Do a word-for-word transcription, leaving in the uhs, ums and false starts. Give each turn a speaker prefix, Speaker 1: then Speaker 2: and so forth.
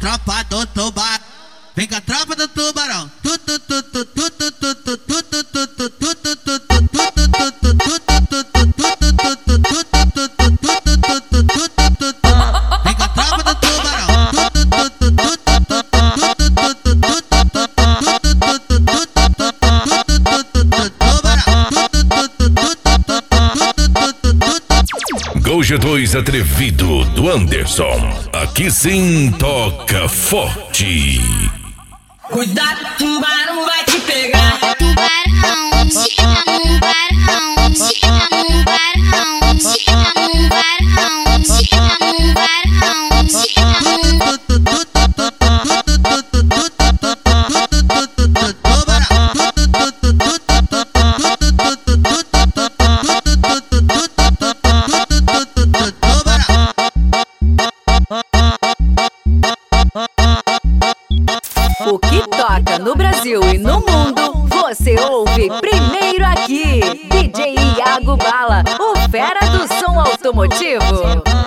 Speaker 1: tropa do tubarão. Vem com a tropa do tubarão. Tu tu tu tu tu tu tu tu tu tu tu tu tu tu tu
Speaker 2: Gol G dois atrevido do Anderson. Aqui sim toca forte.
Speaker 3: Cuidado, tubarão vai te pegar.
Speaker 4: Tubarão, se tá no barão, se tá no barão, se tá no barão, se tá no barão, se tá no
Speaker 5: O que toca no Brasil e no mundo, você ouve primeiro aqui. D J Iago Bala, o fera do som automotivo.